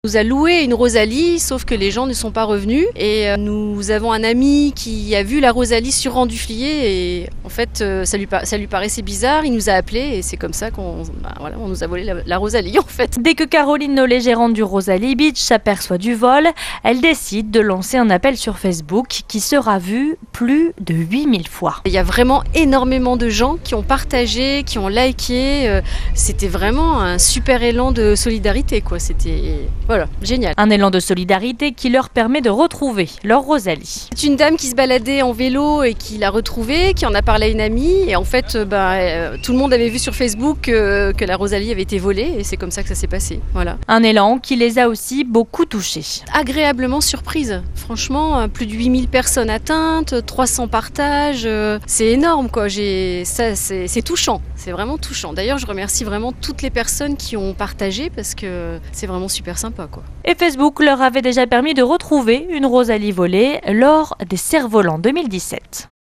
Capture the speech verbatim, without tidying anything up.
On nous a loué une Rosalie, sauf que les gens ne sont pas revenus. Et euh, nous avons un ami qui a vu la Rosalie sur rang du Flier et en fait euh, ça, lui, ça lui paraissait bizarre. Il nous a appelés et c'est comme ça qu'on bah, voilà, on nous a volé la, la Rosalie en fait. Dès que Caroline Nollet, gérante du Rosalie Beach, s'aperçoit du vol, elle décide de lancer un appel sur Facebook qui sera vu plus de huit mille fois. Il y a vraiment énormément de gens qui ont partagé, qui ont liké. Euh, c'était vraiment un super élan de solidarité, quoi. C'était voilà, génial. Un élan de solidarité qui leur permet de retrouver leur Rosalie. C'est une dame qui se baladait en vélo et qui l'a retrouvée, qui en a parlé à une amie. Et en fait, bah, euh, tout le monde avait vu sur Facebook euh, que la Rosalie avait été volée et c'est comme ça que ça s'est passé. Voilà. Un élan qui les a aussi beaucoup touchés. Agréablement surprise. Franchement, plus de huit mille personnes atteintes, trois cents partages. Euh, c'est énorme, quoi. J'ai, ça, c'est, c'est touchant. C'est vraiment touchant. D'ailleurs, je remercie vraiment toutes les personnes qui ont partagé parce que c'est vraiment super sympa, quoi. Et Facebook leur avait déjà permis de retrouver une Rosalie volée lors des Cerfs-Volants deux mille dix-sept.